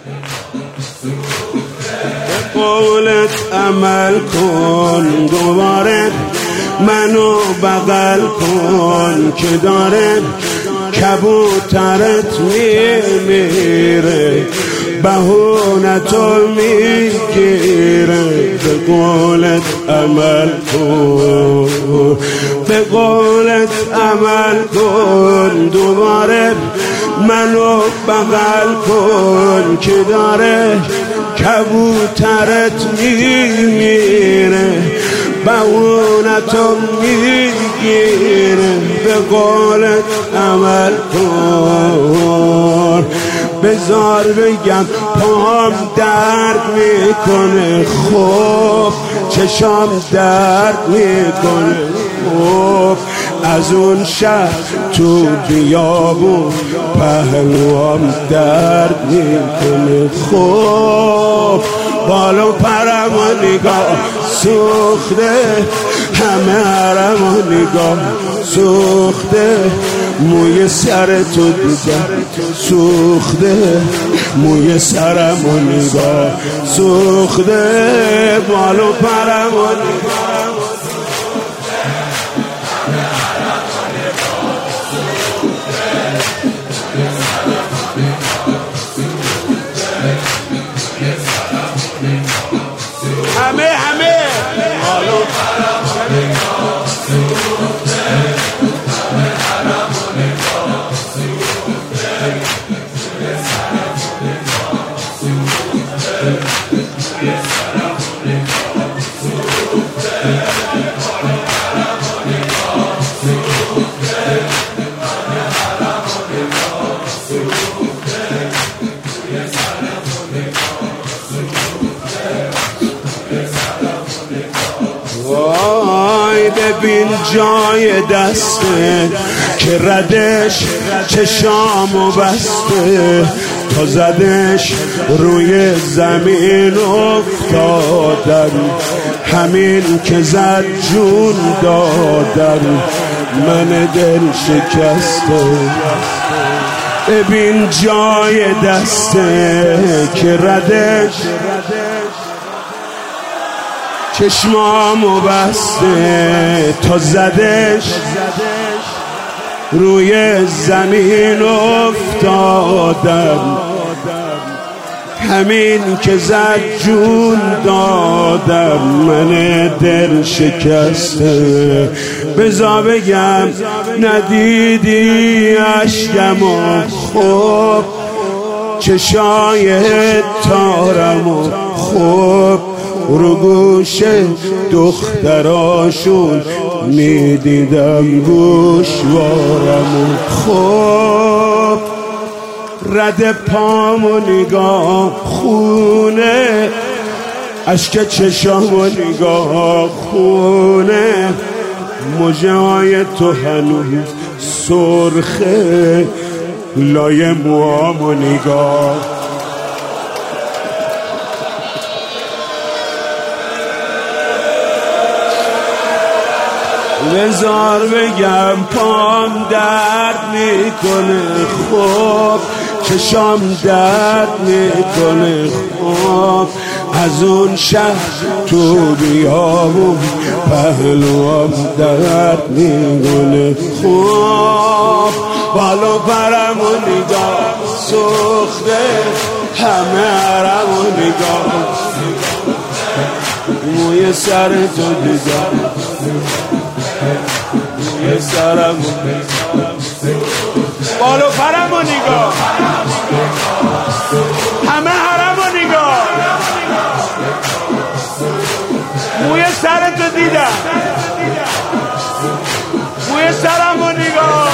به قولت عمل کن، دوباره منو بغل کن که داره کبوترت میمیره، بهونتو میگیره. به قولت عمل کن، به قولت عمل کن، دوباره منو بغل کن که داره کبوترت میمیره، بهونتو میگیره. به قولت عمل کن، بذار بگم پام درد میکنه، خوب چشام درد میکنه، خوب از اون شهر تو بیابون پهلوام درد میکنه، خوب بالو پرم و نگاه سوخته، همه حرم و نگاه سوخته، موی سر تو دیدم سوخته، موی سرم و نگاه سوخته، بالو پرم و نگاه همه بالو پرم و نگاه سوخته، همه حرم و نگاه سوخته، موی سرم و نگاه سوخته، موی سرم و نگاه سوخته، بالو پرم و نگاه سوخته، همه حرم و نگاه سوخته، موی سرم و نگاه سوخته. وای ببین جای دسته که ردش چشامو بسته، تا زدش روی زمین افتادم، همین که زد جون دادم، من دل شکسته. ببین جای دسته که ردش چشمامو بسته، تا زدش روی زمین افتادم، همین که زد جون دادم، من دل شکسته. بذار بگم ندیدی اشکمو، خوب چشای تارمو، خوب رو گوش دختراشون میدیدم گوشوارمو، خوب رد پامو نگاه خونه، اشک چشامو نگاه خونه، موجه های تو هنوز سرخه، لای موامو نگاه. بذار بگم پام درد میکنه، خوب چشام درد میکنه، خوب از اون شهر تو بیابون پهلوام درد میکنه، خوب بالو پرم و نگاه سوخته، همه حرم و نگاه، موی سر تو دیدم، موی سرم بالو پرم و نگاه، همه حرم و نگاه، موی سر تو دیدم، موی سرم و نگاه.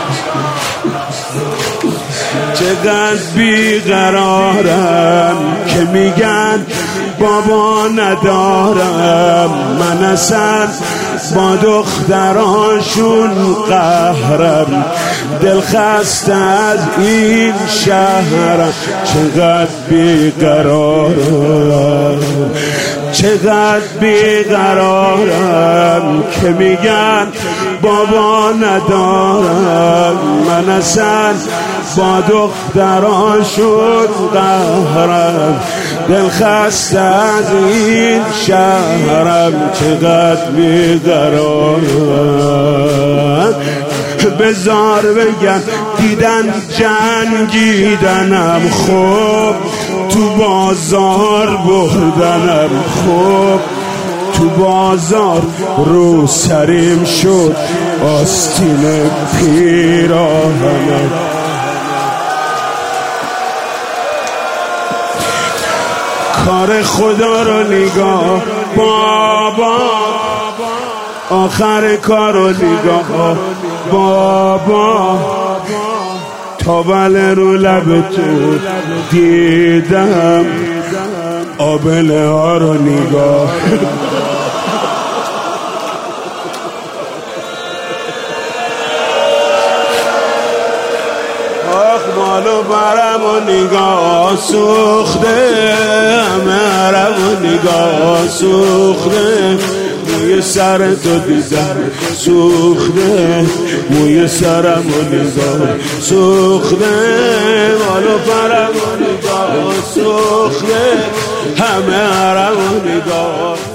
چقدر بیقرارم که میگن بابا ندارم، من اصلا با دختراشون قهرم، دل خسته از این شهرم. چقدر بیقرارم، چقدر بیقرارم که میگن بابا ندارم، من اصلا با دختراشون قهرم، دل خسته از این شهرم، چقدر بیقرارم. بزار بگم دیدن جنگیدنم خوب، تو بازار بردنم خوب، تو بازار رو سریم شد آستین پیراهنم. کار خدا رو نگاه بابا، آخر کار رو نگاه بابا، تا بله رو لب تو دیدم، آبله ها رو نگاه. آخ مالو برم و نگاه سوخته، همه حرم و نگاه سوخته، موی سر تو دیدم سوخته، موی سرم و نگاه سوخته، مالو برم و نگاه سوخته، همه حرم و نگاه